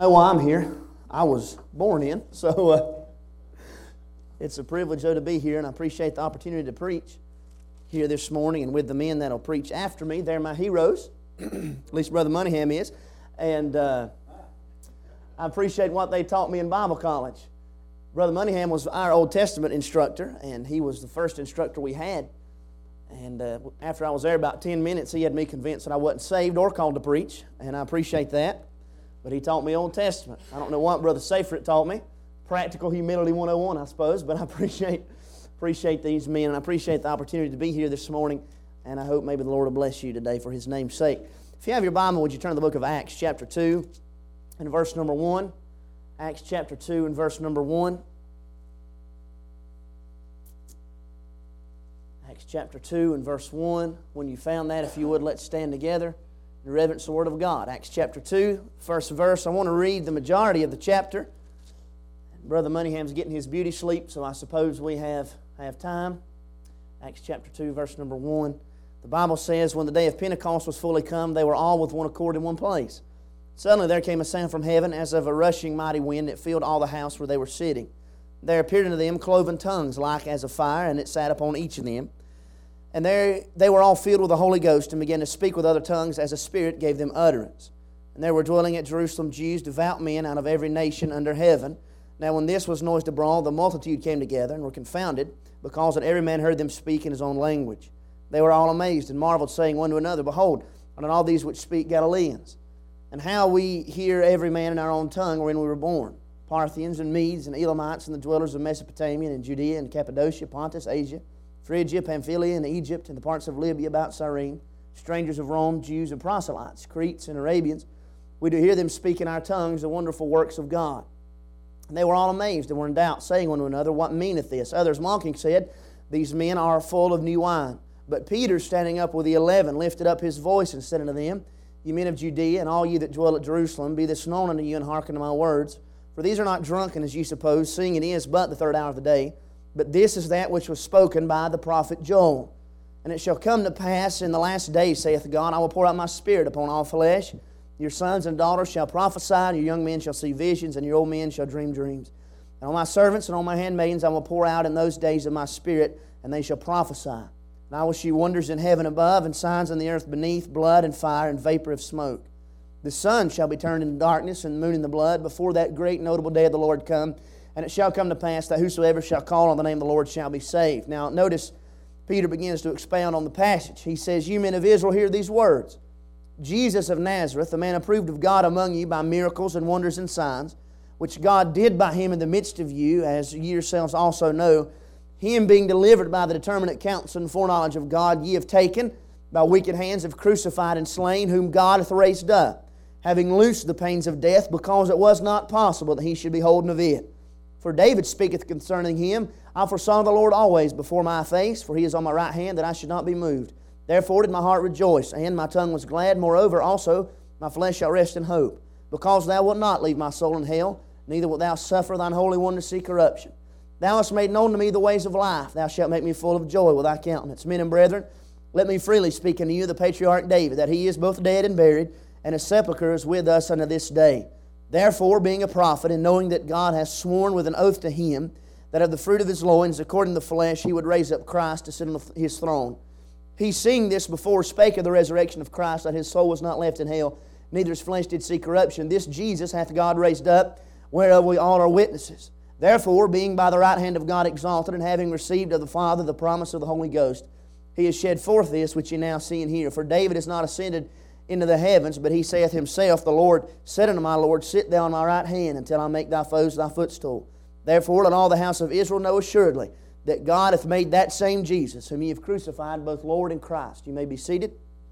Know why I'm here. I was born in, so it's a privilege to be here, and I appreciate the opportunity to preach here this morning and with the men that'll preach after me. They're my heroes, at least Brother Moneyham is, and I appreciate what they taught me in Bible college. Brother Moneyham was our Old Testament instructor, and he was the first instructor we had. And after I was there about 10 minutes, he had me convinced that I wasn't saved or called to preach, and I appreciate that. But he taught me Old Testament. I don't know what Brother Seyfried taught me. Practical Humility 101, I suppose. But I appreciate these men, and I appreciate the opportunity to be here this morning. And I hope maybe the Lord will bless you today for His name's sake. If you have your Bible, would you turn to the book of Acts chapter 2 and verse number 1. Acts chapter 2 and verse number 1. Acts chapter 2 and verse 1. When you found that, if you would, let's stand together and reverence the Word of God. Acts chapter 2, first verse. I want to read the majority of the chapter. Brother Moneyham's getting his beauty sleep, so I suppose we have time. Acts chapter 2, verse number 1. The Bible says, when the day of Pentecost was fully come, they were all with one accord in one place. Suddenly there came a sound from heaven as of a rushing mighty wind that filled all the house where they were sitting. There appeared unto them cloven tongues like as of fire, and it sat upon each of them. And they were all filled with the Holy Ghost and began to speak with other tongues as the Spirit gave them utterance. And there were dwelling at Jerusalem Jews, devout men out of every nation under heaven. Now when this was noised abroad, the multitude came together and were confounded, because that every man heard them speak in his own language. They were all amazed and marveled, saying one to another, Behold, are not all these which speak Galileans? And how we hear every man in our own tongue wherein we were born. Parthians and Medes and Elamites and the dwellers of Mesopotamia and Judea and Cappadocia, Pontus, Asia, Phrygia, Pamphylia, and Egypt, and the parts of Libya about Cyrene, strangers of Rome, Jews and proselytes, Cretes and Arabians, we do hear them speak in our tongues the wonderful works of God. And they were all amazed and were in doubt, saying one to another, What meaneth this? Others mocking said, These men are full of new wine. But Peter, standing up with the 11, lifted up his voice and said unto them, Ye men of Judea, and all ye that dwell at Jerusalem, be this known unto you, and hearken to my words. For these are not drunken, as ye suppose, seeing it is but the third hour of the day. But this is that which was spoken by the prophet Joel. And it shall come to pass in the last days, saith God, I will pour out my Spirit upon all flesh. Your sons and daughters shall prophesy, and your young men shall see visions, and your old men shall dream dreams. And on my servants and on my handmaidens I will pour out in those days of my Spirit, and they shall prophesy. And I will shew wonders in heaven above, and signs in the earth beneath, blood and fire and vapor of smoke. The sun shall be turned into darkness, and the moon into blood, before that great notable day of the Lord come. And it shall come to pass that whosoever shall call on the name of the Lord shall be saved. Now notice, Peter begins to expound on the passage. He says, You men of Israel, hear these words. Jesus of Nazareth, the man approved of God among you by miracles and wonders and signs, which God did by Him in the midst of you, as ye yourselves also know, Him being delivered by the determinate counsel and foreknowledge of God, ye have taken, by wicked hands have crucified and slain, whom God hath raised up, having loosed the pains of death, because it was not possible that He should be holden of it. For David speaketh concerning Him, I foresaw the Lord always before my face, for He is on my right hand, that I should not be moved. Therefore did my heart rejoice, and my tongue was glad. Moreover also my flesh shall rest in hope, because Thou wilt not leave my soul in hell, neither wilt Thou suffer Thine Holy One to see corruption. Thou hast made known to me the ways of life. Thou shalt make me full of joy with Thy countenance. Men and brethren, let me freely speak unto you the patriarch David, that he is both dead and buried, and his sepulchre is with us unto this day. Therefore, being a prophet, and knowing that God hath sworn with an oath to him, that of the fruit of his loins, according to the flesh, He would raise up Christ to sit on His throne. He, seeing this before, spake of the resurrection of Christ, that His soul was not left in hell, neither His flesh did see corruption. This Jesus hath God raised up, whereof we all are witnesses. Therefore, being by the right hand of God exalted, and having received of the Father the promise of the Holy Ghost, He has shed forth this which ye now see and hear. For David is not ascended into the heavens, but he saith himself, The Lord said unto my Lord, Sit thou on my right hand, until I make thy foes thy footstool. Therefore let all the house of Israel know assuredly, that God hath made that same Jesus, whom ye have crucified, both Lord and Christ. You may be seated.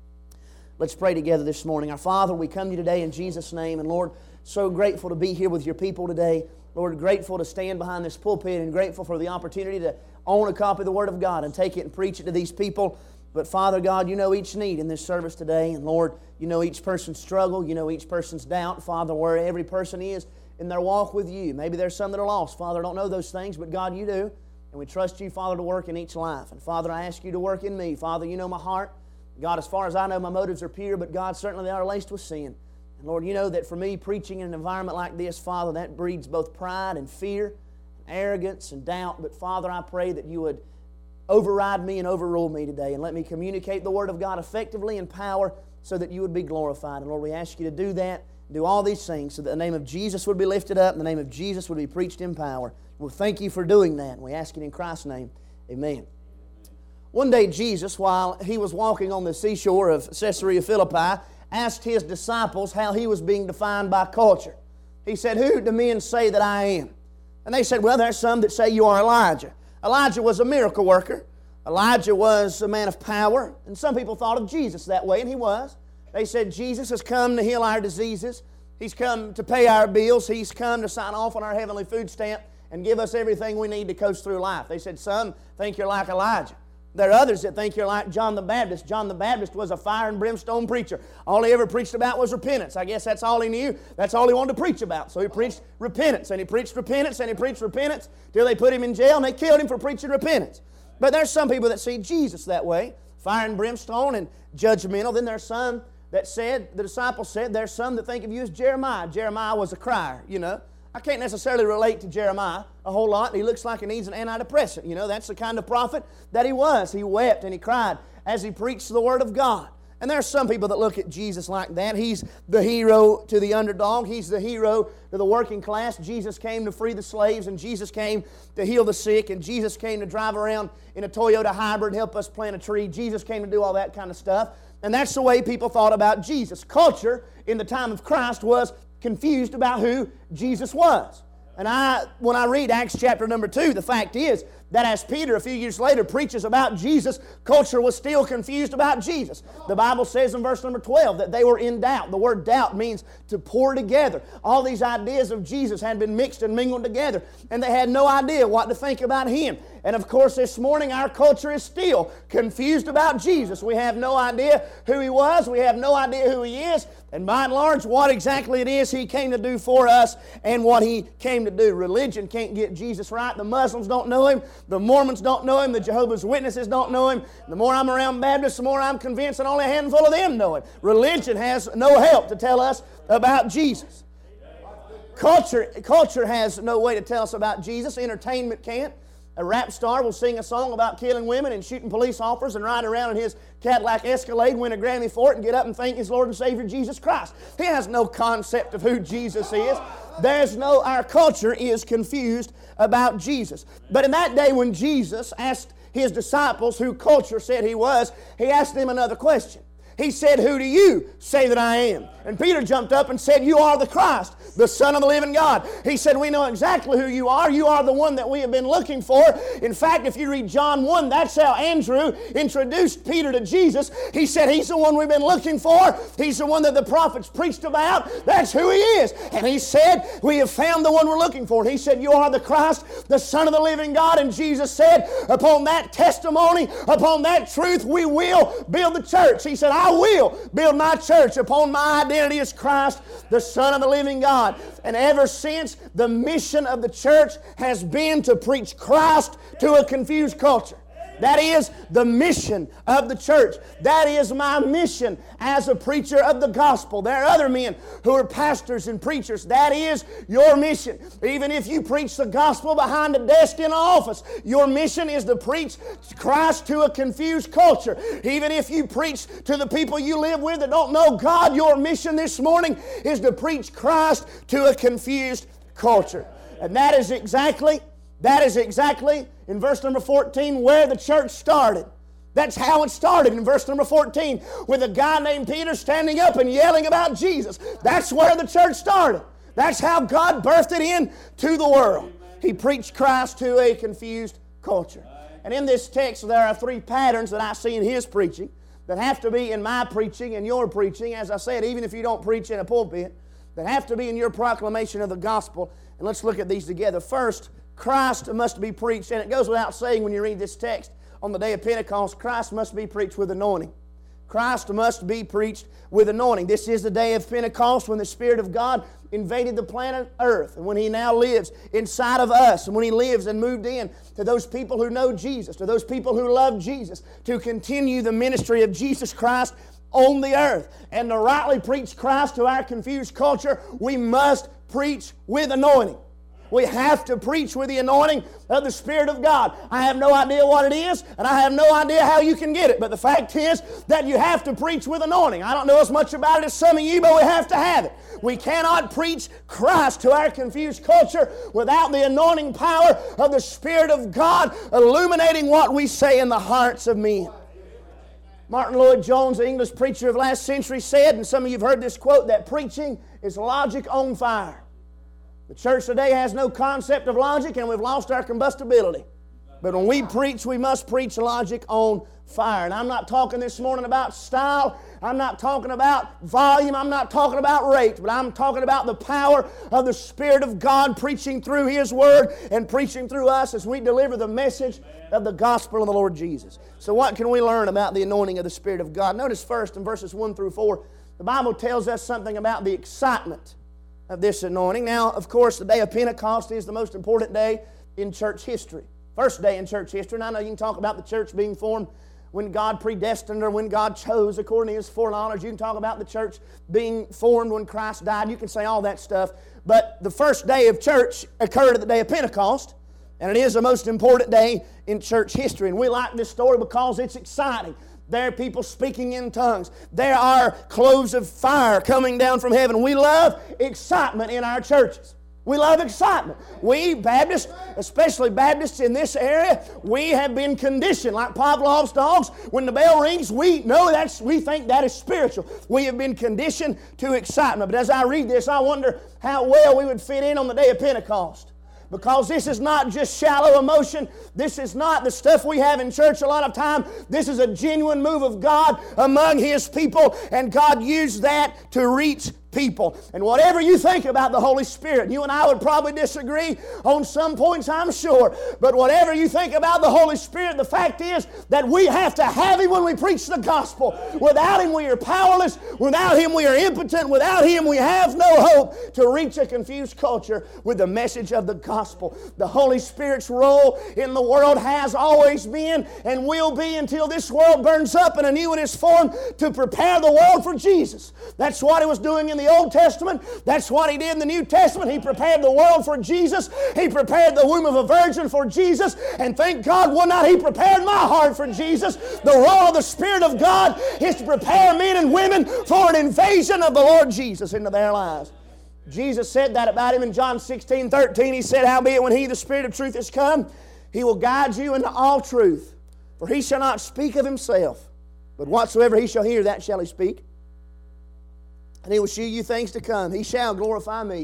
Let's pray together this morning. Our Father, we come to you today in Jesus' name, and Lord, so grateful to be here with your people today. Lord, grateful to stand behind this pulpit, and grateful for the opportunity to own a copy of the Word of God and take it and preach it to these people. But Father God, you know each need in this service today. And Lord, you know each person's struggle. You know each person's doubt. Father, where every person is in their walk with you. Maybe there's some that are lost. Father, I don't know those things, but God, you do. And we trust you, Father, to work in each life. And Father, I ask you to work in me. Father, you know my heart. God, as far as I know, my motives are pure, but God, certainly they are laced with sin. And Lord, you know that for me, preaching in an environment like this, Father, that breeds both pride and fear, and arrogance and doubt. But Father, I pray that you would override me and overrule me today and let me communicate the Word of God effectively in power so that you would be glorified. And Lord, we ask you to do that, do all these things so that the name of Jesus would be lifted up and the name of Jesus would be preached in power. Well, thank you for doing that. And we ask it in Christ's name. Amen. One day Jesus, while he was walking on the seashore of Caesarea Philippi, asked his disciples how he was being defined by culture. He said, "Who do men say that I am?" And they said, "Well, there's some that say you are Elijah." Elijah was a miracle worker. Elijah was a man of power. And some people thought of Jesus that way, and he was. They said, Jesus has come to heal our diseases. He's come to pay our bills. He's come to sign off on our heavenly food stamp and give us everything we need to coast through life. They said, some think you're like Elijah. There are others that think you're like John the Baptist. John the Baptist was a fire and brimstone preacher. All he ever preached about was repentance. I guess that's all he knew. That's all he wanted to preach about. So he preached repentance, and he preached repentance, and he preached repentance till they put him in jail, and they killed him for preaching repentance. But there's some people that see Jesus that way, fire and brimstone and judgmental. Then there's some that said, the disciples said, there's some that think of you as Jeremiah. Jeremiah was a crier, you know. I can't necessarily relate to Jeremiah a whole lot. He looks like he needs an antidepressant. You know, that's the kind of prophet that he was. He wept and he cried as he preached the Word of God. And there are some people that look at Jesus like that. He's the hero to the underdog. He's the hero to the working class. Jesus came to free the slaves, and Jesus came to heal the sick, and Jesus came to drive around in a Toyota hybrid and help us plant a tree. Jesus came to do all that kind of stuff. And that's the way people thought about Jesus. Culture in the time of Christ was confused about who Jesus was. And when I read Acts chapter number 2, the fact is that as Peter a few years later preaches about Jesus, culture was still confused about Jesus. The Bible says in verse number 12 that they were in doubt. The word doubt means to pour together. All these ideas of Jesus had been mixed and mingled together, and they had no idea what to think about Him. And of course this morning our culture is still confused about Jesus. We have no idea who He was. We have no idea who He is. And by and large, what exactly it is He came to do for us and what He came to do. Religion can't get Jesus right. The Muslims don't know Him. The Mormons don't know Him. The Jehovah's Witnesses don't know Him. The more I'm around Baptists, the more I'm convinced that only a handful of them know Him. Religion has no help to tell us about Jesus. Culture has no way to tell us about Jesus. Entertainment can't. A rap star will sing a song about killing women and shooting police officers and ride around in his Cadillac Escalade, win a Grammy for it, and get up and thank his Lord and Savior Jesus Christ. He has no concept of who Jesus is. Our culture is confused about Jesus. But in that day when Jesus asked His disciples who culture said He was, He asked them another question. He said, "Who do you say that I am?" And Peter jumped up and said, "You are the Christ, the Son of the living God." He said, "We know exactly who you are. You are the one that we have been looking for." In fact, if you read John 1, that's how Andrew introduced Peter to Jesus. He said, "He's the one we've been looking for. He's the one that the prophets preached about. That's who He is." And he said, "We have found the one we're looking for." And he said, "You are the Christ, the Son of the living God." And Jesus said, "Upon that testimony, upon that truth, we will build the church." He said, "I will build my church upon my identity as Christ, the Son of the living God." And ever since, the mission of the church has been to preach Christ to a confused culture. That is the mission of the church. That is my mission as a preacher of the gospel. There are other men who are pastors and preachers. That is your mission. Even if you preach the gospel behind a desk in an office, your mission is to preach Christ to a confused culture. Even if you preach to the people you live with that don't know God, your mission this morning is to preach Christ to a confused culture. And that is exactly in verse number 14 where the church started. That's how it started in verse number 14 with a guy named Peter standing up and yelling about Jesus. That's where the church started. That's how God birthed it into the world. He preached Christ to a confused culture. And in this text there are three patterns that I see in His preaching that have to be in my preaching and your preaching, as I said, even if you don't preach in a pulpit, that have to be in your proclamation of the gospel. And let's look at these together. First, Christ must be preached, and it goes without saying when you read this text, on the day of Pentecost, Christ must be preached with anointing. Christ must be preached with anointing. This is the day of Pentecost when the Spirit of God invaded the planet Earth, and when He now lives inside of us, and when He lives and moved in to those people who know Jesus, to those people who love Jesus, to continue the ministry of Jesus Christ on the earth. And to rightly preach Christ to our confused culture, we must preach with anointing. We have to preach with the anointing of the Spirit of God. I have no idea what it is, and I have no idea how you can get it. But the fact is that you have to preach with anointing. I don't know as much about it as some of you, but we have to have it. We cannot preach Christ to our confused culture without the anointing power of the Spirit of God illuminating what we say in the hearts of men. Martin Lloyd-Jones, the English preacher of last century, said, and some of you have heard this quote, that preaching is logic on fire. The church today has no concept of logic, and we've lost our combustibility. But when we preach, we must preach logic on fire. And I'm not talking this morning about style. I'm not talking about volume. I'm not talking about rate. But I'm talking about the power of the Spirit of God preaching through His Word and preaching through us as we deliver the message of the gospel of the Lord Jesus. So what can we learn about the anointing of the Spirit of God? Notice first in verses 1 through 4, the Bible tells us something about the excitement of this anointing. Now, of course, the day of Pentecost is the most important day in church history. First day in church history. And I know you can talk about the church being formed when God predestined or when God chose according to His foreknowledge. You can talk about the church being formed when Christ died. You can say all that stuff. But the first day of church occurred at the day of Pentecost. And it is the most important day in church history. And we like this story because it's exciting. There are people speaking in tongues. There are cloves of fire coming down from heaven. We love excitement in our churches. We love excitement. We Baptists, especially Baptists in this area, we have been conditioned like Pavlov's dogs. When the bell rings, we think that is spiritual. We have been conditioned to excitement. But as I read this, I wonder how well we would fit in on the day of Pentecost. Because this is not just shallow emotion. This is not the stuff we have in church a lot of time. This is a genuine move of God among His people. And God used that to reach people. And whatever you think about the Holy Spirit, you and I would probably disagree on some points, I'm sure. But whatever you think about the Holy Spirit, the fact is that we have to have Him when we preach the gospel. Without Him we are powerless. Without Him we are impotent. Without Him we have no hope to reach a confused culture with the message of the gospel. The Holy Spirit's role in the world has always been and will be until this world burns up and a new one is formed, to prepare the world for Jesus. That's what He was doing in the Old Testament. That's what He did in the New Testament. He prepared the world for Jesus. He prepared the womb of a virgin for Jesus. And thank God, will not He prepared my heart for Jesus? The role of the Spirit of God is to prepare men and women for an invasion of the Lord Jesus into their lives. Jesus said that about Him in John 16:13. He said, "Howbeit when He, the Spirit of truth, is come, He will guide you into all truth. For He shall not speak of Himself, but whatsoever He shall hear, that shall He speak. And He will shew you things to come. He shall glorify me."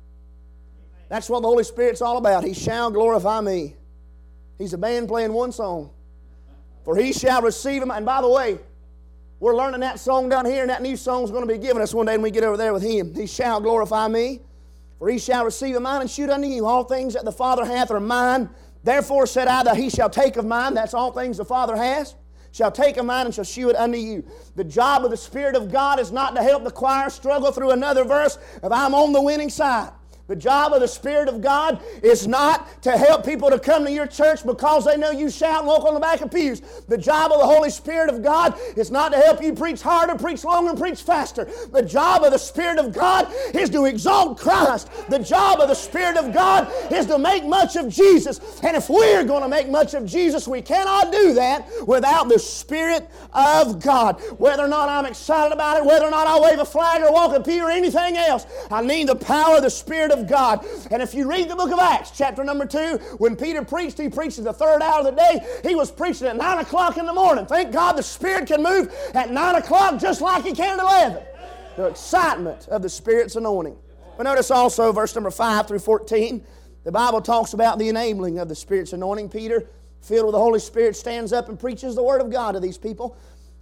That's what the Holy Spirit's all about. He shall glorify me. He's a band playing one song. For He shall receive Him. And by the way, we're learning that song down here, and that new song's going to be given us one day when we get over there with Him. He shall glorify me. For He shall receive of mine and shoot unto you. All things that the Father hath are mine. Therefore said I that He shall take of mine. That's all things the Father has. Shall take of mine and shall shew it unto you. The job of the Spirit of God is not to help the choir struggle through another verse if I'm on the winning side. The job of the Spirit of God is not to help people to come to your church because they know you shout and walk on the back of pews. The job of the Holy Spirit of God is not to help you preach harder, preach longer, and preach faster. The job of the Spirit of God is to exalt Christ. The job of the Spirit of God is to make much of Jesus. And if we're going to make much of Jesus, we cannot do that without the Spirit of God. Whether or not I'm excited about it, whether or not I wave a flag or walk a pew or anything else, I need the power of the Spirit of God. And if you read the book of Acts, chapter number 2, when Peter preached, he preached at the third hour of the day. He was preaching at 9 o'clock in the morning. Thank God the Spirit can move at 9 o'clock just like He can at 11. The excitement of the Spirit's anointing. But notice also verse number 5 through 14, the Bible talks about the enabling of the Spirit's anointing. Peter, filled with the Holy Spirit, stands up and preaches the Word of God to these people.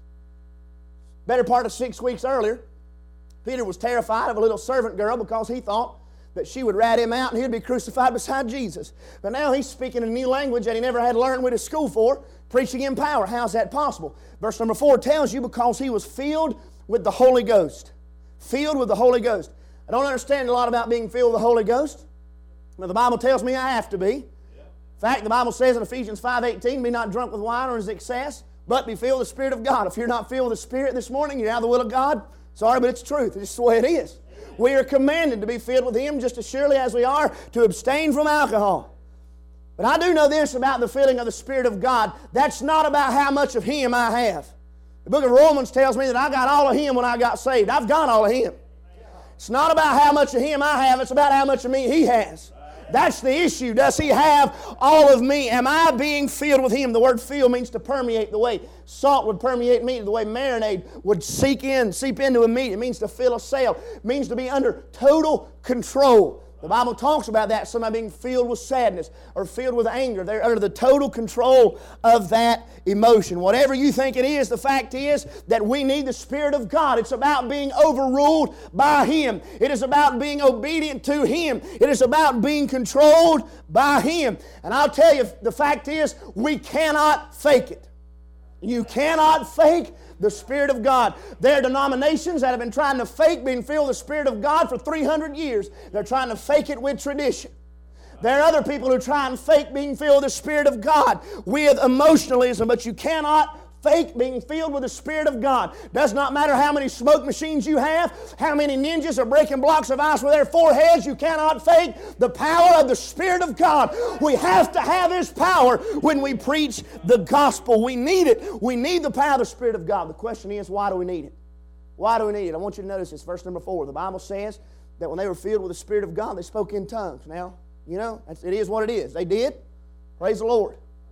Better part of 6 weeks earlier, Peter was terrified of a little servant girl because he thought that she would rat him out and he'd be crucified beside Jesus. But now he's speaking a new language that he never had learned with his school for, preaching in power. How's that possible? Verse number 4 tells you because he was filled with the Holy Ghost. Filled with the Holy Ghost. I don't understand a lot about being filled with the Holy Ghost. But the Bible tells me I have to be. In fact, the Bible says in Ephesians 5:18, "Be not drunk with wine or his excess, but be filled with the Spirit of God. If you're not filled with the Spirit this morning, you're out of the will of God. Sorry, but it's truth. It's just the way it is. We are commanded to be filled with Him just as surely as we are to abstain from alcohol. But I do know this about the filling of the Spirit of God. That's not about how much of Him I have. The book of Romans tells me that I got all of Him when I got saved. I've got all of Him. It's not about how much of Him I have. It's about how much of me He has. That's the issue. Does He have all of me? Am I being filled with Him? The word fill means to permeate, the way salt would permeate meat, the way marinade would seep into a meat. It means to fill a cell. It means to be under total control. The Bible talks about that, somebody being filled with sadness or filled with anger. They're under the total control of that emotion. Whatever you think it is, the fact is that we need the Spirit of God. It's about being overruled by Him. It is about being obedient to Him. It is about being controlled by Him. And I'll tell you, the fact is, we cannot fake it. You cannot fake the Spirit of God. There are denominations that have been trying to fake being filled with the Spirit of God for 300 years. They're trying to fake it with tradition. There are other people who try and fake being filled with the Spirit of God with emotionalism, but you cannot fake being filled with the Spirit of God. Does not matter how many smoke machines you have, how many ninjas are breaking blocks of ice with their foreheads, you cannot fake the power of the Spirit of God. We have to have His power when we preach the gospel. We need it. We need the power of the Spirit of God. The question is, why do we need it? Why do we need it? I want you to notice this, verse number 4. The Bible says that when they were filled with the Spirit of God, they spoke in tongues. Now, you know, it is what it is. They did. Praise the Lord.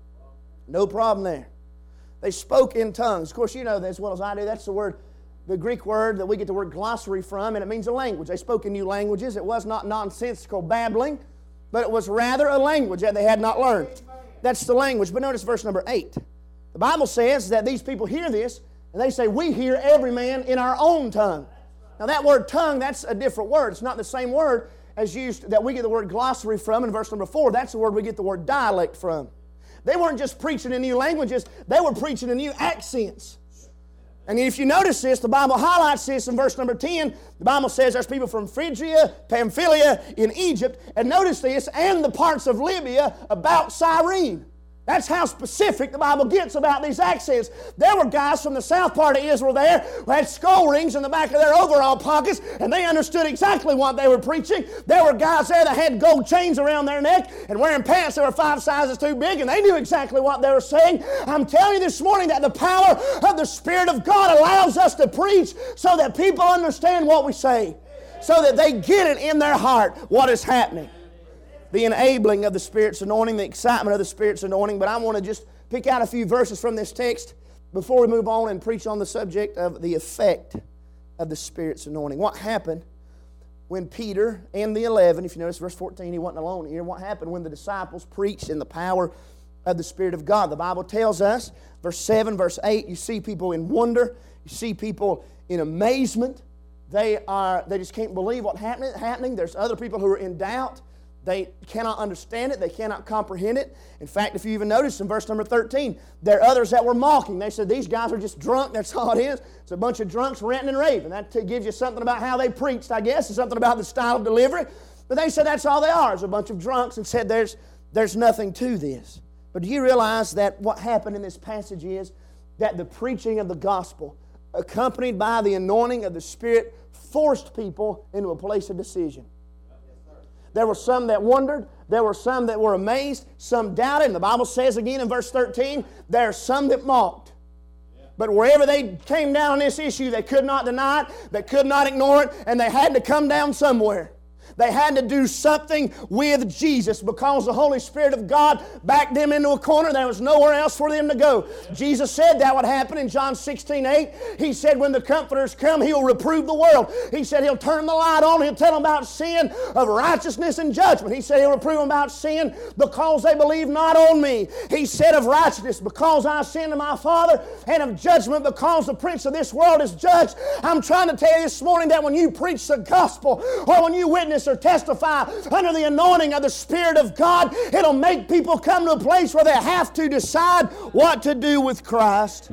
No problem there. They spoke in tongues. Of course, you know that as well as I do. That's the word, the Greek word that we get the word glossary from, and it means a language. They spoke in new languages. It was not nonsensical babbling, but it was rather a language that they had not learned. That's the language. But notice verse number 8. The Bible says that these people hear this, and they say, we hear every man in our own tongue. Now that word tongue, that's a different word. It's not the same word as used that we get the word glossary from in verse number 4. That's the word we get the word dialect from. They weren't just preaching in new languages, they were preaching in new accents. And if you notice this, the Bible highlights this in verse number 10. The Bible says there's people from Phrygia, Pamphylia, in Egypt, and notice this, and the parts of Libya about Cyrene. That's how specific the Bible gets about these accents. There were guys from the south part of Israel there who had skull rings in the back of their overall pockets, and they understood exactly what they were preaching. There were guys there that had gold chains around their neck and wearing pants that were 5 sizes too big, and they knew exactly what they were saying. I'm telling you this morning that the power of the Spirit of God allows us to preach so that people understand what we say, so that they get it in their heart what is happening. The enabling of the Spirit's anointing, the excitement of the Spirit's anointing. But I want to just pick out a few verses from this text before we move on and preach on the subject of the effect of the Spirit's anointing. What happened when Peter and the 11, if you notice verse 14, he wasn't alone here. What happened when the disciples preached in the power of the Spirit of God? The Bible tells us, verse 7, verse 8, you see people in wonder. You see people in amazement. They just can't believe what's happening. There's other people who are in doubt. They cannot understand it. They cannot comprehend it. In fact, if you even notice in verse number 13, there are others that were mocking. They said, these guys are just drunk. That's all it is. It's a bunch of drunks ranting and raving. That gives you something about how they preached, I guess, and something about the style of delivery. But they said that's all they are, is a bunch of drunks, and said there's nothing to this. But do you realize that what happened in this passage is that the preaching of the gospel, accompanied by the anointing of the Spirit, forced people into a place of decision. There were some that wondered. There were some that were amazed. Some doubted. And the Bible says again in verse 13, there are some that mocked. But wherever they came down on this issue, they could not deny it. They could not ignore it. And they had to come down somewhere. They had to do something with Jesus because the Holy Spirit of God backed them into a corner. There was nowhere else for them to go. Jesus said that would happen in John 16:8. He said when the Comforters come, He'll reprove the world. He said He'll turn the light on. He'll tell them about sin, of righteousness and judgment. He said He'll reprove them about sin because they believe not on Me. He said of righteousness because I ascend to My Father, and of judgment because the prince of this world is judged. I'm trying to tell you this morning that when you preach the gospel or when you witness or testify under the anointing of the Spirit of God, it'll make people come to a place where they have to decide what to do with Christ.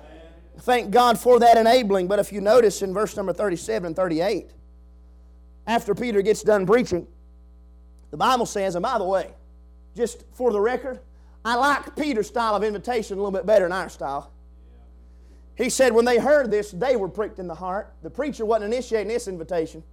Thank God for that enabling. But if you notice in verse number 37 and 38, after Peter gets done preaching, the Bible says, and by the way, just for the record, I like Peter's style of invitation a little bit better than our style. He said when they heard this, they were pricked in the heart. The preacher wasn't initiating this invitation.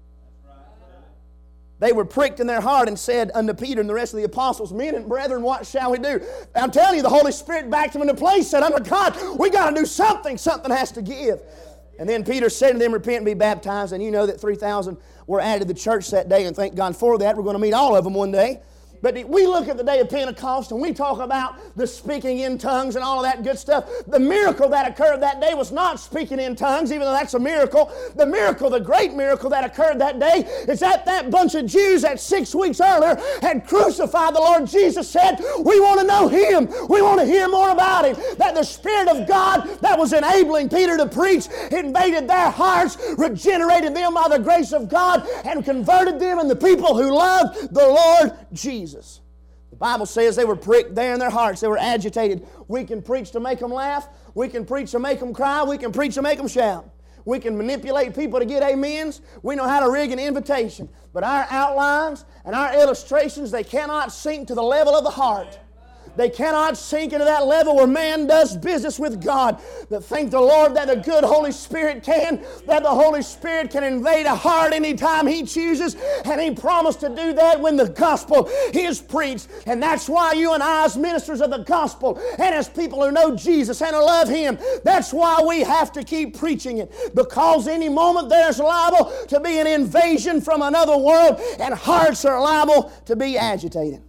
They were pricked in their heart and said unto Peter and the rest of the apostles, Men and brethren, what shall we do? I'm telling you, the Holy Spirit backed them into place, said, Under God, we got to do something. Something has to give. And then Peter said to them, Repent and be baptized. And you know that 3,000 were added to the church that day, and thank God for that. We're going to meet all of them one day. But we look at the day of Pentecost and we talk about the speaking in tongues and all of that good stuff. The miracle that occurred that day was not speaking in tongues, even though that's a miracle. The miracle, the great miracle that occurred that day is that bunch of Jews that 6 weeks earlier had crucified the Lord Jesus said, We want to know Him. We want to hear more about Him. That the Spirit of God that was enabling Peter to preach invaded their hearts, regenerated them by the grace of God, and converted them into people who loved the Lord Jesus. The Bible says they were pricked there in their hearts. They were agitated. We can preach to make them laugh. We can preach to make them cry. We can preach to make them shout. We can manipulate people to get amens. We know how to rig an invitation. But our outlines and our illustrations, they cannot sink to the level of the heart. They cannot sink into that level where man does business with God. But thank the Lord that the good Holy Spirit can, that the Holy Spirit can invade a heart anytime He chooses. And He promised to do that when the gospel is preached. And that's why you and I as ministers of the gospel and as people who know Jesus and who love Him, that's why we have to keep preaching it. Because any moment there's liable to be an invasion from another world and hearts are liable to be agitated.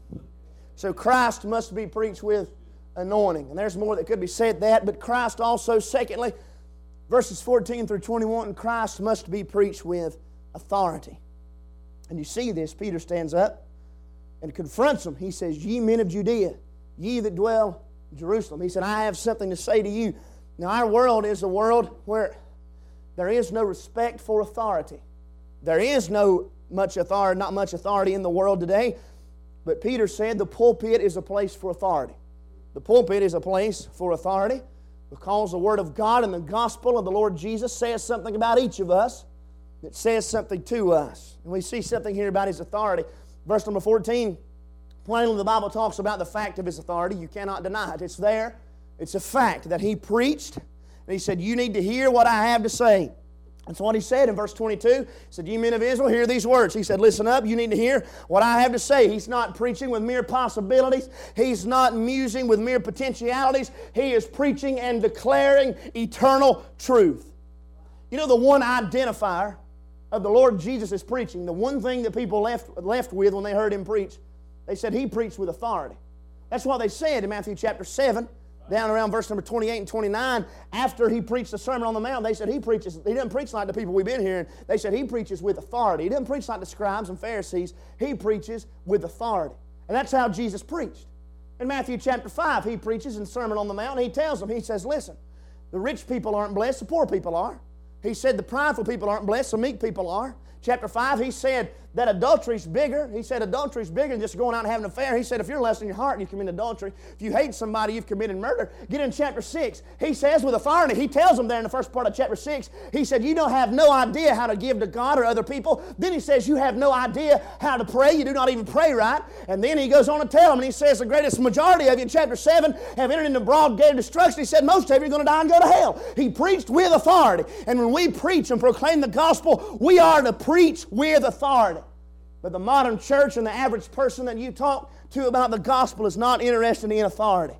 So Christ must be preached with anointing. And there's more that could be said that, but Christ also, secondly, verses 14 through 21, Christ must be preached with authority. And you see this, Peter stands up and confronts them. He says, Ye men of Judea, ye that dwell in Jerusalem. He said, I have something to say to you. Now our world is a world where there is no respect for authority. There is not much authority in the world today. But Peter said the pulpit is a place for authority. The pulpit is a place for authority because the Word of God and the gospel of the Lord Jesus says something about each of us. It says something to us. And we see something here about His authority. Verse number 14, plainly the Bible talks about the fact of His authority. You cannot deny it. It's there. It's a fact that He preached. And He said, You need to hear what I have to say. That's what He said in verse 22. He said, Ye men of Israel, hear these words. He said, Listen up, you need to hear what I have to say. He's not preaching with mere possibilities. He's not musing with mere potentialities. He is preaching and declaring eternal truth. You know, the one identifier of the Lord Jesus' preaching, the one thing that people left with when they heard Him preach, they said He preached with authority. That's what they said in Matthew chapter 7. Down around verse number 28 and 29, after He preached the Sermon on the Mount, they said He doesn't preach like the people we've been hearing. They said He preaches with authority. He doesn't preach like the scribes and Pharisees. He preaches with authority. And that's how Jesus preached. In Matthew chapter 5, He preaches in the Sermon on the Mount, and He tells them, He says, Listen, the rich people aren't blessed, the poor people are. He said the prideful people aren't blessed, the meek people are. Chapter 5, He said that adultery's bigger. He said adultery's bigger than just going out and having an affair. He said if you're lust in your heart, you've committed adultery. If you hate somebody, you've committed murder. Get in chapter 6. He says with authority, He tells them there in the first part of chapter 6, He said you don't have no idea how to give to God or other people. Then He says you have no idea how to pray. You do not even pray right. And then He goes on to tell them, and He says the greatest majority of you in chapter 7 have entered into broad gate of destruction. He said most of you are going to die and go to hell. He preached with authority. And when we preach and proclaim the gospel, we are to preach with authority. But the modern church and the average person that you talk to about the gospel is not interested in authority.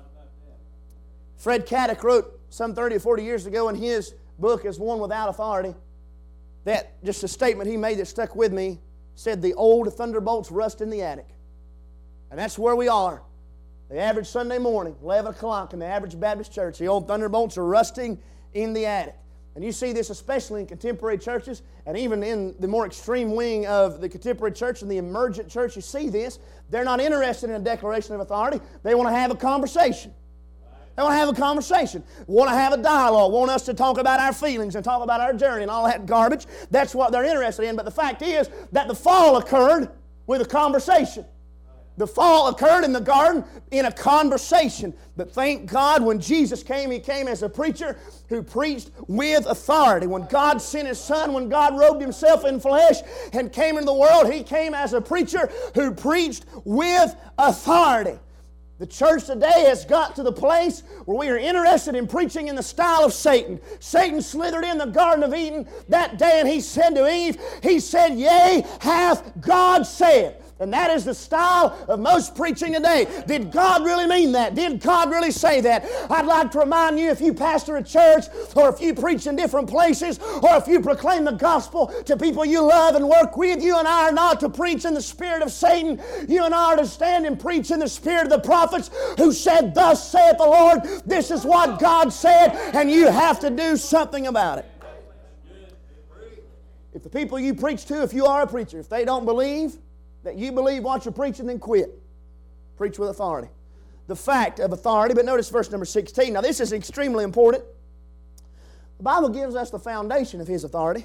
Fred Caddick wrote some 30 or 40 years ago in his book, As One Without Authority, that just a statement he made that stuck with me, said the old thunderbolts rust in the attic. And that's where we are. The average Sunday morning, 11 o'clock in the average Baptist church, the old thunderbolts are rusting in the attic. And you see this especially in contemporary churches and even in the more extreme wing of the contemporary church and the emergent church. You see this. They're not interested in a declaration of authority. They want to have a conversation. They want to have a conversation. Want to have a dialogue. Want us to talk about our feelings and talk about our journey and all that garbage. That's what they're interested in. But the fact is that the fall occurred with a conversation. The fall occurred in the garden in a conversation. But thank God when Jesus came, He came as a preacher who preached with authority. When God sent His Son, when God robed Himself in flesh and came into the world, He came as a preacher who preached with authority. The church today has got to the place where we are interested in preaching in the style of Satan. Satan slithered in the Garden of Eden that day and he said to Eve, he said, "Yea, hath God said." And that is the style of most preaching today. Did God really mean that? Did God really say that? I'd like to remind you, if you pastor a church, or if you preach in different places, or if you proclaim the gospel to people you love and work with, you and I are not to preach in the spirit of Satan. You and I are to stand and preach in the spirit of the prophets who said, "Thus saith the Lord." This is what God said, and you have to do something about it. If the people you preach to, if you are a preacher, if they don't believe that you believe what you're preaching, then quit. Preach with authority. The fact of authority, but notice verse number 16. Now this is extremely important. The Bible gives us the foundation of His authority.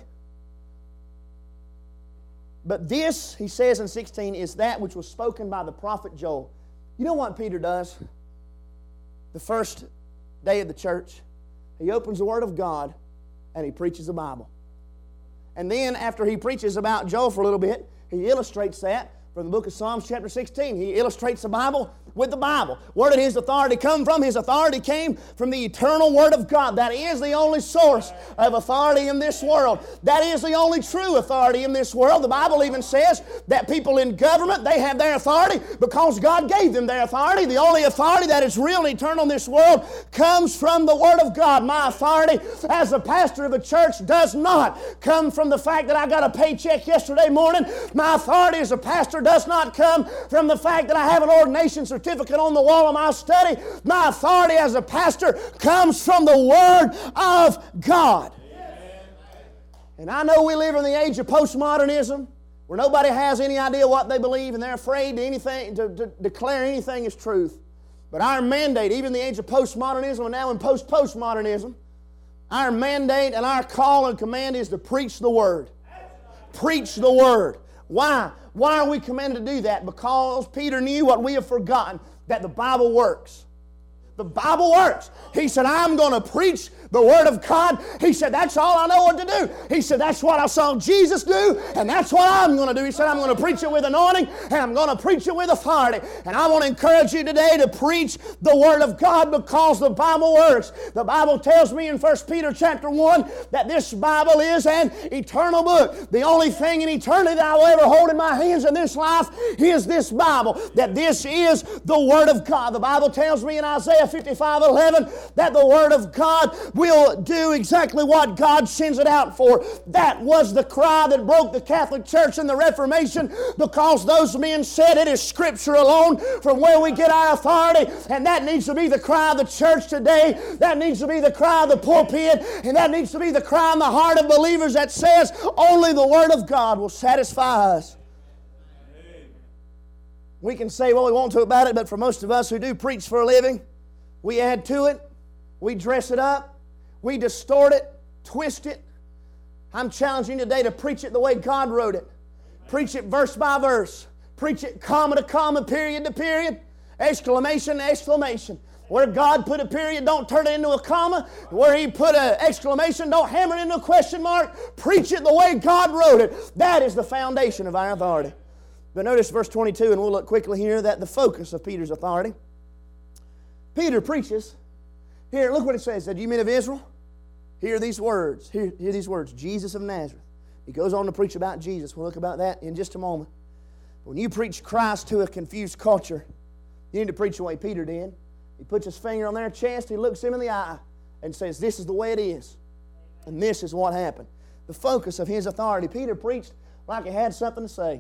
But this, he says in 16, is that which was spoken by the prophet Joel. You know what Peter does? The first day of the church, he opens the Word of God and he preaches the Bible. And then after he preaches about Joel for a little bit, he illustrates that from the book of Psalms chapter 16. He illustrates the Bible with the Bible. Where did his authority come from? His authority came from the eternal Word of God. That is the only source of authority in this world. That is the only true authority in this world. The Bible even says that people in government, they have their authority because God gave them their authority. The only authority that is real and eternal in this world comes from the Word of God. My authority as a pastor of a church does not come from the fact that I got a paycheck yesterday morning. My authority as a pastor does not come from the fact that I have an ordination certificate on the wall of my study. My authority as a pastor comes from the Word of God. And I know we live in the age of postmodernism, where nobody has any idea what they believe and they're afraid to declare anything as truth. But our mandate, even in the age of postmodernism and now in postmodernism, our mandate and our call and command is to preach the Word. Preach the Word. Why? Why are we commanded to do that? Because Peter knew what we have forgotten, that the Bible works. The Bible works. He said, I'm going to preach the Word of God. He said, that's all I know what to do. He said, that's what I saw Jesus do, and that's what I'm going to do. He said, I'm going to preach it with anointing, and I'm going to preach it with authority. And I want to encourage you today to preach the Word of God because the Bible works. The Bible tells me in 1 Peter chapter 1 that this Bible is an eternal book. The only thing in eternity that I will ever hold in my hands in this life is this Bible, that this is the Word of God. The Bible tells me in Isaiah 55:11 that the Word of God will do exactly what God sends it out for. That was the cry that broke the Catholic Church in the Reformation, because those men said it is Scripture alone from where we get our authority. And that needs to be the cry of the church today. That needs to be the cry of the pulpit. And that needs to be the cry in the heart of believers that says only the Word of God will satisfy us. We can say what we want to about it, but for most of us who do preach for a living, we add to it, we dress it up, we distort it, twist it. I'm challenging you today to preach it the way God wrote it. Preach it verse by verse. Preach it comma to comma, period to period, exclamation to exclamation. Where God put a period, don't turn it into a comma. Where He put an exclamation, don't hammer it into a question mark. Preach it the way God wrote it. That is the foundation of our authority. But notice verse 22, and we'll look quickly here, that the focus of Peter's authority. Peter preaches. Here, look what it says. That you men of Israel, hear these words. Hear these words. Jesus of Nazareth. He goes on to preach about Jesus. We'll look about that in just a moment. When you preach Christ to a confused culture, you need to preach the way Peter did. He puts his finger on their chest, he looks them in the eye, and says, this is the way it is. And this is what happened. The focus of his authority. Peter preached like he had something to say.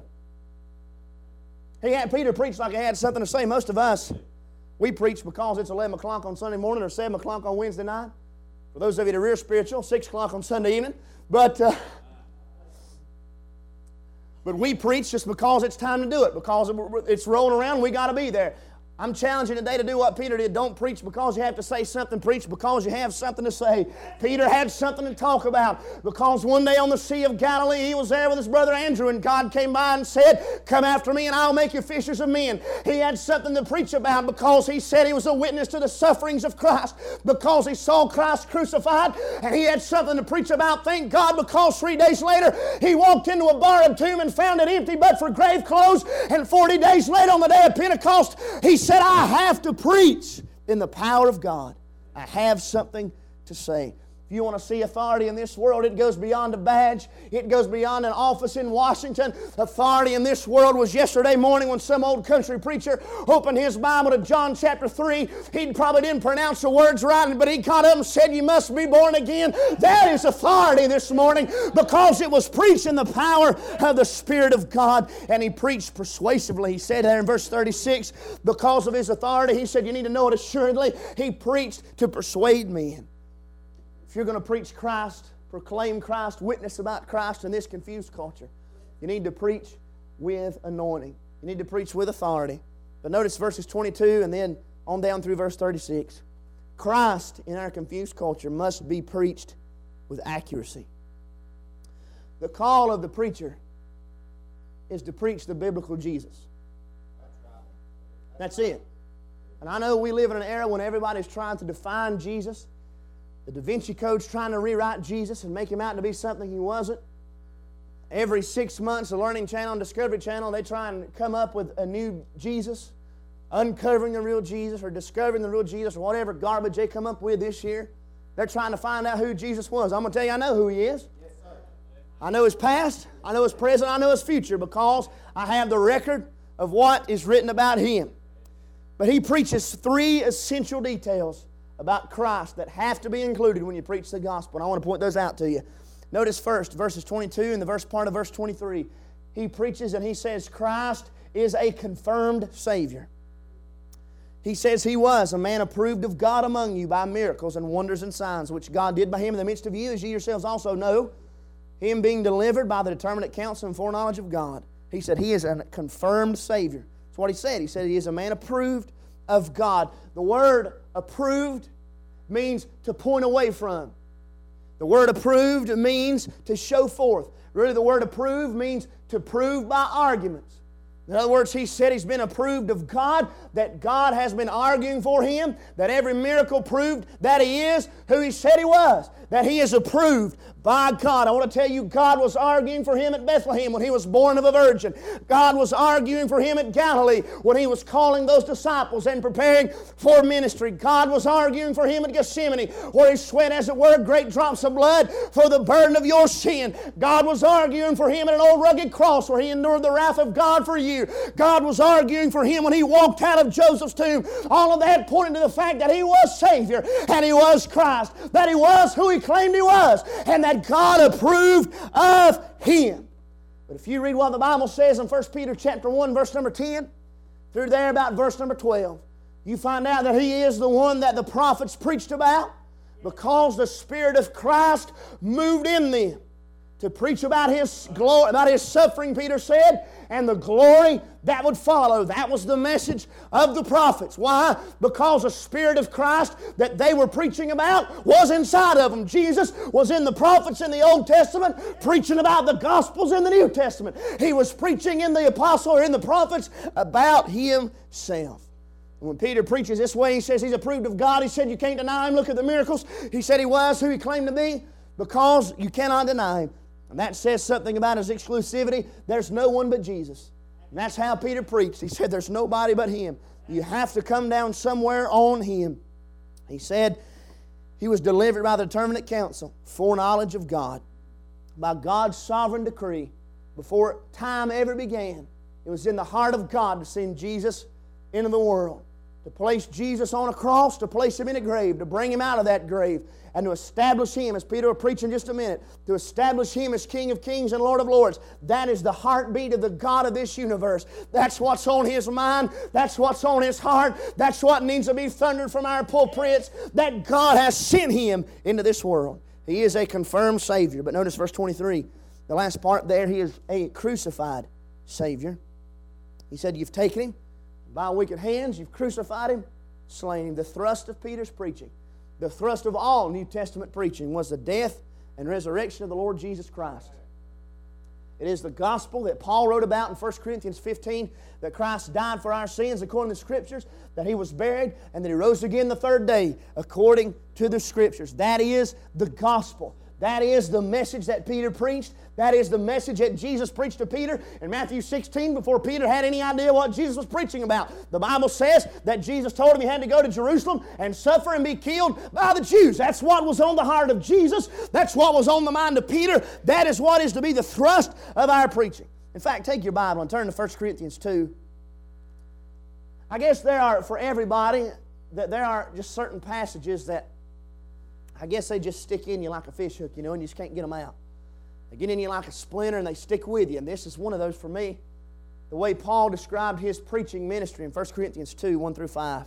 Peter preached like he had something to say. Most of us, we preach because it's 11 o'clock on Sunday morning or 7 o'clock on Wednesday night. For those of you that are real spiritual, 6 o'clock on Sunday evening. But we preach just because it's time to do it. Because it's rolling around, we got to be there. I'm challenging today to do what Peter did. Don't preach because you have to say something. Preach because you have something to say. Peter had something to talk about, because one day on the Sea of Galilee, he was there with his brother Andrew, and God came by and said, come after me and I'll make you fishers of men. He had something to preach about because he said he was a witness to the sufferings of Christ, because he saw Christ crucified, and he had something to preach about. Thank God, because 3 days later, he walked into a borrowed tomb and found it empty but for grave clothes, and 40 days later on the day of Pentecost, he said, I have to preach in the power of God. I have something to say. If you want to see authority in this world, it goes beyond a badge. It goes beyond an office in Washington. Authority in this world was yesterday morning when some old country preacher opened his Bible to John chapter 3. He probably didn't pronounce the words right, but he caught up and said, you must be born again. That is authority this morning because it was preached in the power of the Spirit of God, and he preached persuasively. He said there in verse 36, because of his authority, he said, you need to know it assuredly. He preached to persuade men. If you're going to preach Christ, proclaim Christ, witness about Christ in this confused culture, you need to preach with anointing. You need to preach with authority. But notice verses 22 and then on down through verse 36. Christ in our confused culture must be preached with accuracy. The call of the preacher is to preach the biblical Jesus. That's it. And I know we live in an era when everybody's trying to define Jesus. The Da Vinci Code's trying to rewrite Jesus and make Him out to be something He wasn't. Every 6 months, the Learning Channel and Discovery Channel, they try and come up with a new Jesus, uncovering the real Jesus or discovering the real Jesus or whatever garbage they come up with this year. They're trying to find out who Jesus was. I'm going to tell you, I know who He is. Yes, sir. I know His past, I know His present, I know His future because I have the record of what is written about Him. But He preaches 3 essential details about Christ that have to be included when you preach the gospel. And I want to point those out to you. Notice first, verses 22 and the first part of verse 23. He preaches and he says, Christ is a confirmed Savior. He says He was a man approved of God among you by miracles and wonders and signs, which God did by Him in the midst of you, as ye yourselves also know, Him being delivered by the determinate counsel and foreknowledge of God. He said He is a confirmed Savior. That's what He said. He said He is a man approved of God. The word approved means to point away from. The word approved means to show forth. Really, the word approved means to prove by arguments. In other words, he said he's been approved of God, that God has been arguing for him, that every miracle proved that he is who he said he was, that he is approved by God. I want to tell you, God was arguing for him at Bethlehem when he was born of a virgin. God was arguing for him at Galilee when he was calling those disciples and preparing for ministry. God was arguing for him at Gethsemane where he sweat, as it were, great drops of blood for the burden of your sin. God was arguing for him at an old rugged cross where he endured the wrath of God for you. God was arguing for him when he walked out of Joseph's tomb. All of that pointing to the fact that he was Savior and he was Christ, that he was who he claimed he was, and that God approved of him. But if you read what the Bible says in 1 Peter chapter 1, verse number 10, through there about verse number 12, you find out that he is the one that the prophets preached about because the Spirit of Christ moved in them to preach about His glory, about His suffering, Peter said, and the glory that would follow. That was the message of the prophets. Why? Because the Spirit of Christ that they were preaching about was inside of them. Jesus was in the prophets in the Old Testament, preaching about the Gospels in the New Testament. He was preaching in the apostle or in the prophets about Himself. And when Peter preaches this way, he says he's approved of God. He said you can't deny Him. Look at the miracles. He said He was who He claimed to be because you cannot deny Him. And that says something about His exclusivity. There's no one but Jesus. And that's how Peter preached. He said there's nobody but Him. You have to come down somewhere on Him. He said He was delivered by the determinate counsel, foreknowledge of God, by God's sovereign decree. Before time ever began, it was in the heart of God to send Jesus into the world, to place Jesus on a cross, to place Him in a grave, to bring Him out of that grave, and to establish Him, as Peter will preach in just a minute, to establish Him as King of kings and Lord of lords. That is the heartbeat of the God of this universe. That's what's on His mind. That's what's on His heart. That's what needs to be thundered from our pulpits, that God has sent Him into this world. He is a confirmed Savior. But notice verse 23, the last part there, He is a crucified Savior. He said, you've taken Him by wicked hands, you've crucified Him, slain Him. The thrust of Peter's preaching, the thrust of all New Testament preaching was the death and resurrection of the Lord Jesus Christ. It is the gospel that Paul wrote about in 1 Corinthians 15, that Christ died for our sins according to the Scriptures, that He was buried, and that He rose again the third day according to the Scriptures. That is the gospel. That is the message that Peter preached. That is the message that Jesus preached to Peter in Matthew 16 before Peter had any idea what Jesus was preaching about. The Bible says that Jesus told him he had to go to Jerusalem and suffer and be killed by the Jews. That's what was on the heart of Jesus. That's what was on the mind of Peter. That is what is to be the thrust of our preaching. In fact, take your Bible and turn to 1 Corinthians 2. I guess there are, for everybody, that there are just certain passages that I guess they just stick in you like a fish hook, and you just can't get them out. They get in you like a splinter and they stick with you, and this is one of those for me. The way Paul described his preaching ministry in 1 Corinthians 2, 1 through 5.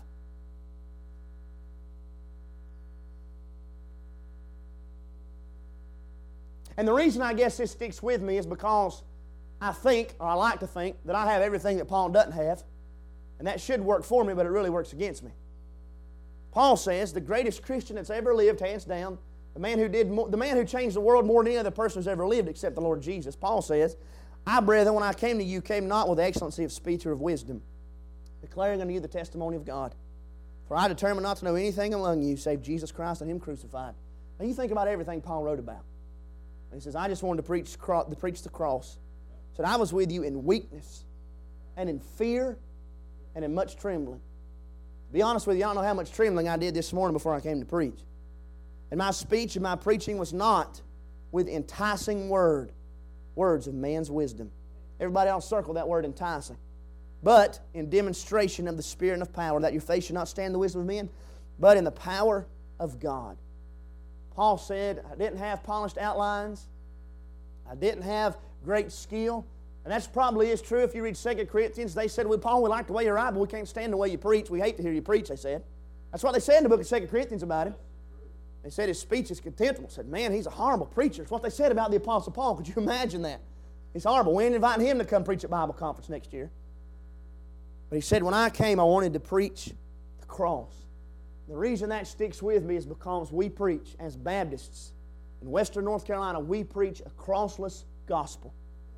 And the reason I guess this sticks with me is because I think, or I like to think, that I have everything that Paul doesn't have. And that should work for me, but it really works against me. Paul says, the greatest Christian that's ever lived, hands down, the man who changed the world more than any other person who's ever lived except the Lord Jesus. Paul says, I, brethren, when I came to you, came not with excellency of speech or of wisdom, declaring unto you the testimony of God. For I determined not to know anything among you save Jesus Christ and Him crucified. Now you think about everything Paul wrote about. He says, I just wanted to preach the cross. He said, I was with you in weakness and in fear and in much trembling. To be honest with you, I don't know how much trembling I did this morning before I came to preach. And my speech and my preaching was not with enticing words of man's wisdom. Everybody else circle that word enticing. But in demonstration of the Spirit and of power, that your faith should not stand the wisdom of men, but in the power of God. Paul said, I didn't have polished outlines. I didn't have great skill. And that's probably is true if you read 2 Corinthians. They said, well, Paul, we like the way you write, but we can't stand the way you preach. We hate to hear you preach, they said. That's what they said in the book of 2 Corinthians about him. They said his speech is contemptible. Said, man, he's a horrible preacher. It's what they said about the Apostle Paul. Could you imagine that? He's horrible. We ain't inviting him to come preach at Bible conference next year. But he said, when I came, I wanted to preach the cross. The reason that sticks with me is because we preach, as Baptists in Western North Carolina, we preach a crossless gospel.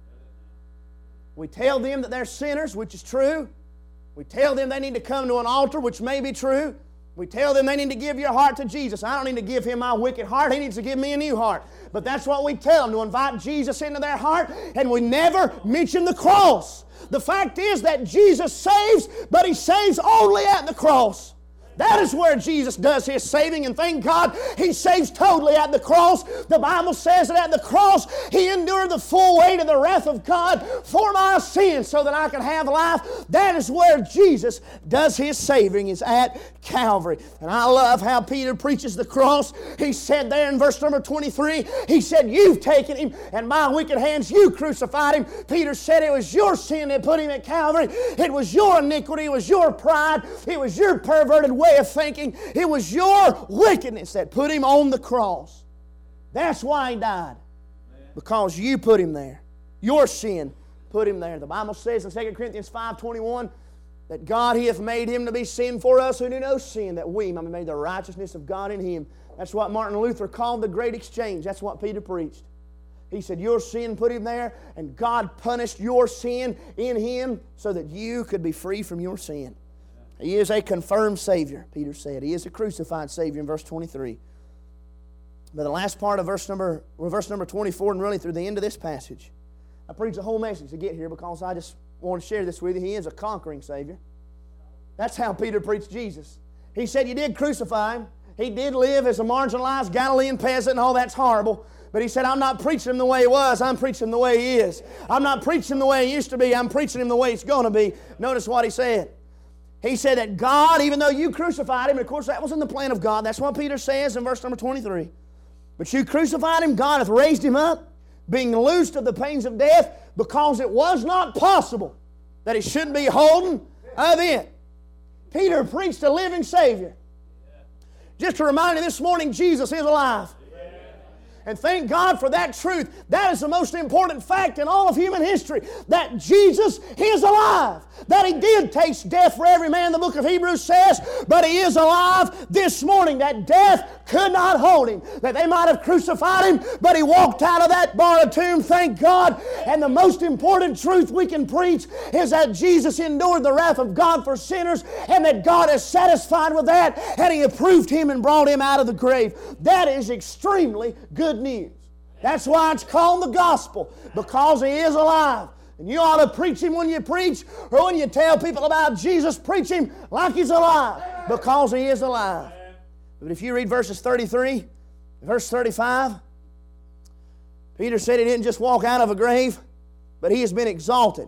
We tell them that they're sinners, which is true. We tell them they need to come to an altar, which may be true. We tell them they need to give your heart to Jesus. I don't need to give him my wicked heart. He needs to give me a new heart. But that's what we tell them, to invite Jesus into their heart, and we never mention the cross. The fact is that Jesus saves, but He saves only at the cross. That is where Jesus does His saving, and thank God He saves totally at the cross. The Bible says that at the cross He endured the full weight of the wrath of God for my sins so that I could have life. That is where Jesus does His saving, is at Calvary. And I love how Peter preaches the cross. He said there in verse number 23, he said, you've taken Him, and by wicked hands you crucified Him. Peter said it was your sin that put Him at Calvary. It was your iniquity. It was your pride. It was your perverted way of thinking. It was your wickedness that put Him on the cross. That's why He died. Because you put Him there. Your sin put Him there. The Bible says in 2 Corinthians 5:21 that God, He hath made Him to be sin for us who knew no sin, that we might be made the righteousness of God in Him. That's what Martin Luther called the great exchange. That's what Peter preached. He said your sin put Him there, and God punished your sin in Him so that you could be free from your sin. He is a confirmed Savior, Peter said. He is a crucified Savior in verse 23. But the last part of verse number 24 and really through the end of this passage, I preached the whole message to get here because I just want to share this with you. He is a conquering Savior. That's how Peter preached Jesus. He said, you did crucify Him. He did live as a marginalized Galilean peasant and all that's horrible. But He said, I'm not preaching Him the way He was. I'm preaching Him the way He is. I'm not preaching Him the way He used to be. I'm preaching Him the way He's going to be. Notice what He said. He said that God, even though you crucified Him, and of course that was in the plan of God. That's what Peter says in verse number 23. But you crucified Him, God hath raised Him up, being loosed of the pains of death, because it was not possible that He should be holden of it. Peter preached a living Savior. Just to remind you this morning, Jesus is alive. And thank God for that truth. That is the most important fact in all of human history, that Jesus is alive. That He did taste death for every man, the book of Hebrews says, but He is alive this morning. That death could not hold Him. That they might have crucified Him, but He walked out of that borrowed tomb, thank God. And the most important truth we can preach is that Jesus endured the wrath of God for sinners, and that God is satisfied with that, and He approved Him and brought Him out of the grave. That is extremely good good news. That's why it's called the gospel, because He is alive. And you ought to preach Him when you preach, or when you tell people about Jesus, preach Him like He's alive, because He is alive. But if you read verses 33, verse 35, Peter said He didn't just walk out of a grave, but He has been exalted.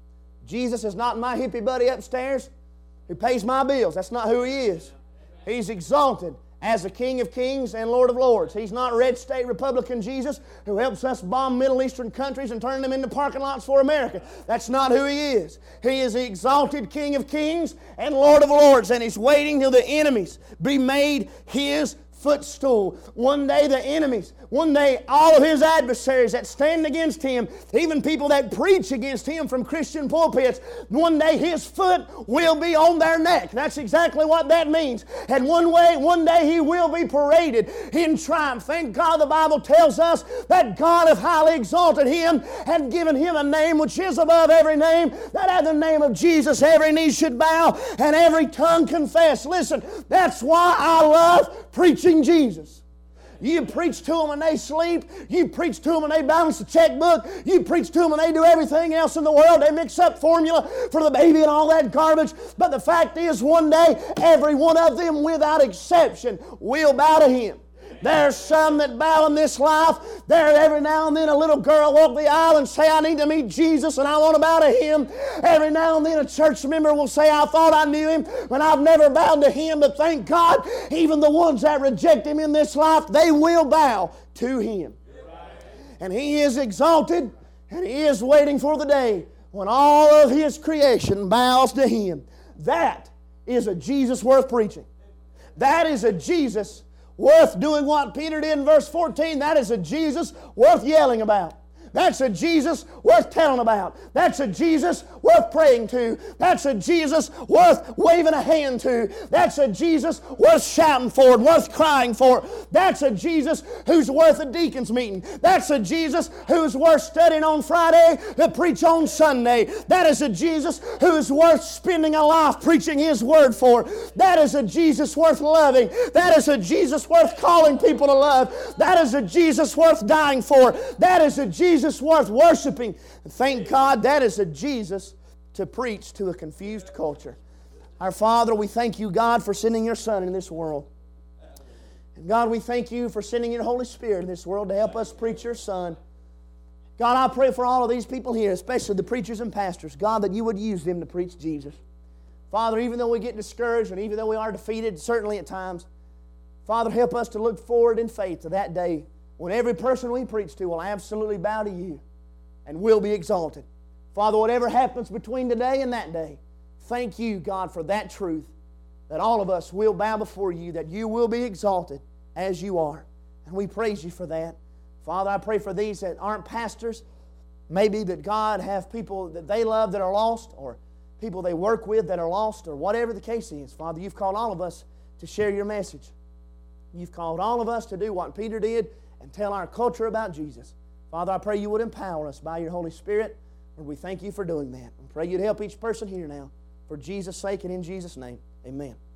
Jesus is not my hippie buddy upstairs who pays my bills. That's not who He is. He's exalted as the King of Kings and Lord of Lords. He's not red state Republican Jesus who helps us bomb Middle Eastern countries and turn them into parking lots for America. That's not who He is. He is the exalted King of Kings and Lord of Lords, and He's waiting till the enemies be made His footstool. One day the enemies, one day all of His adversaries that stand against Him, even people that preach against Him from Christian pulpits, one day His foot will be on their neck. That's exactly what that means. And one day He will be paraded in triumph. Thank God the Bible tells us that God hath highly exalted Him and given Him a name which is above every name, that at the name of Jesus every knee should bow and every tongue confess. Listen, that's why I love preaching Jesus. You preach to them when they sleep. You preach to them when they balance the checkbook. You preach to them when they do everything else in the world. They mix up formula for the baby and all that garbage. But the fact is, one day, every one of them, without exception, will bow to Him. There's some that bow in this life. There every now and then a little girl walk the aisle and say, I need to meet Jesus and I want to bow to Him. Every now and then a church member will say, I thought I knew Him when I've never bowed to Him. But thank God, even the ones that reject Him in this life, they will bow to Him. And He is exalted, and He is waiting for the day when all of His creation bows to Him. That is a Jesus worth preaching. That is a Jesus worth doing what Peter did in verse 14. That is a Jesus worth yelling about. That's a Jesus worth telling about. That's a Jesus worth praying to. That's a Jesus worth waving a hand to. That's a Jesus worth shouting for, worth crying for. That's a Jesus who's worth a deacon's meeting. That's a Jesus who's worth studying on Friday to preach on Sunday. That is a Jesus who's worth spending a life preaching His Word for. That is a Jesus worth loving. That is a Jesus worth calling people to love. That is a Jesus worth dying for. That is a Jesus worth worshiping. And thank God that is a Jesus to preach to a confused culture. Our Father, we thank You, God, for sending Your Son in this world. And God, we thank You for sending Your Holy Spirit in this world to help us preach Your Son. God, I pray for all of these people here, especially the preachers and pastors, God, that You would use them to preach Jesus. Father, even though we get discouraged and even though we are defeated, certainly at times, Father, help us to look forward in faith to that day when every person we preach to will absolutely bow to You and will be exalted. Father, whatever happens between today and that day, thank You, God, for that truth, that all of us will bow before You, that You will be exalted as You are. And we praise You for that. Father, I pray for these that aren't pastors, maybe that God have people that they love that are lost, or people they work with that are lost, or whatever the case is. Father, You've called all of us to share Your message. You've called all of us to do what Peter did and tell our culture about Jesus. Father, I pray You would empower us by Your Holy Spirit, and we thank You for doing that. I pray You'd help each person here now. For Jesus' sake and in Jesus' name, amen.